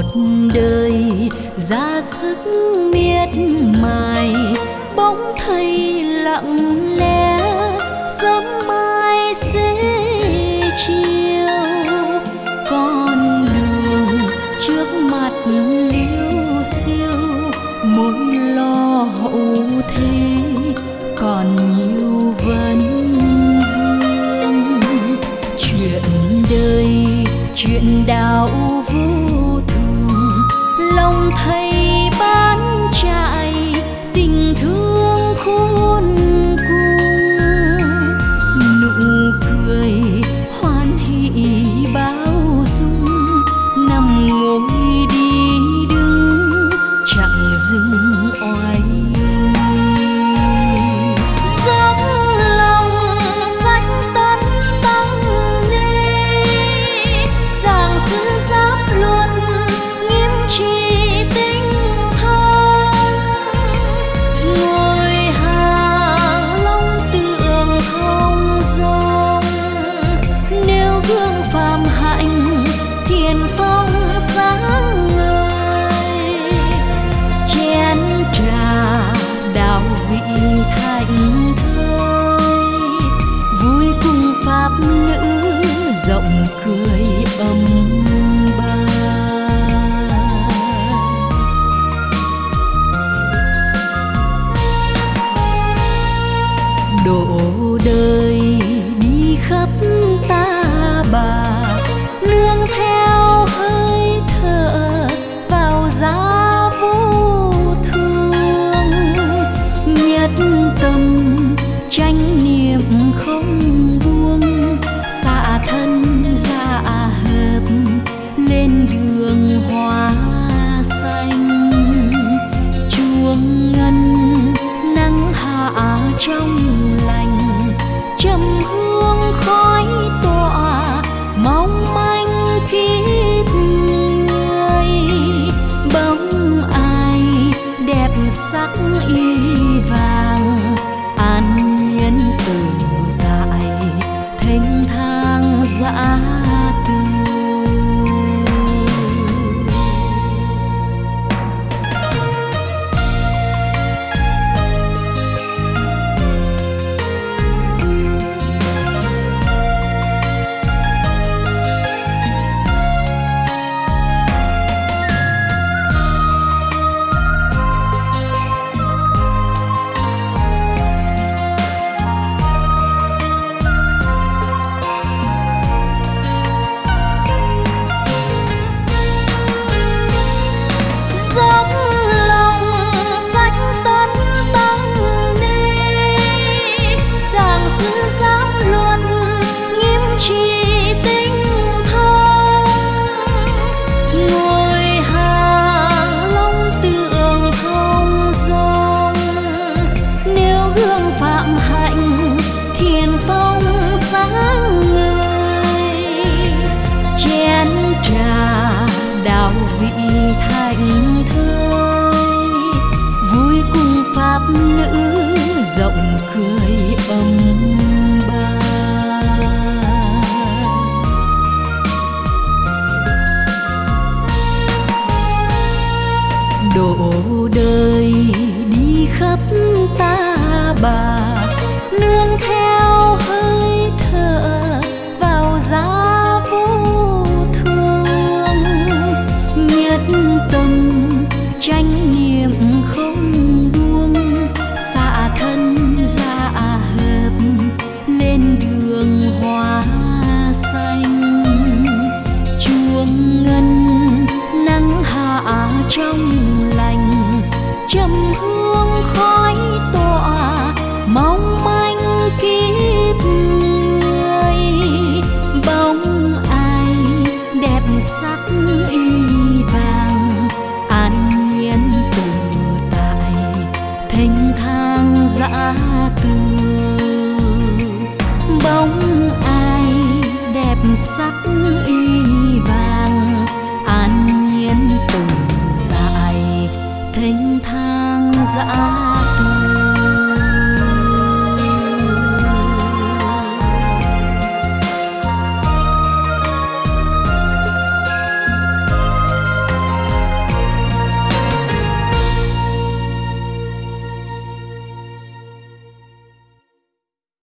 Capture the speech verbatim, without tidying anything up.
đời ra sức miệt mài, bỗng thấy lặng lẽ sớm mai sẽ chiều. Con đường trước mặt liêu xiêu, muốn lo hậu thế còn nhiều vấn vương. Chuyện đời chuyện đạo vô thường, lòng thầy bán chạy tình thương khôn cùng. Nụ cười hoan hỷ bao dung, nằm ngồi đi đứng chẳng dừng oai. Thành thơi vui cùng pháp nữ, rộng cười âm ba. Độ đời đi khắp ta bà, nương theo hơi thở vào giá vô thương. Nhất tâm chánh niệm không buông, xả thân ra hợp lên đường hoa xanh. Chuông ngân nắng hạ trong lành, trầm hương khói tỏa mong manh kiếp người. Bóng ai đẹp sắc y vàng, an nhiên tự tại thênh thang dã từ. Đạo vị thành thơi vui cùng pháp nữ, rộng cười âm ba. Độ đời đi khắp ta bà, nương theo hơi thở vào giá tâm chánh niệm không buông, xả thân ra hợp lên đường hoa xanh. Chuông ngân nắng hạ trong lành, trầm hương khói tỏa mong manh kiếp người. Bóng ai đẹp sắc y vàng, an nhiên tự tại thênh thang dã từ. Bóng ai đẹp sắc y vàng, an nhiên tự tại thênh thang dã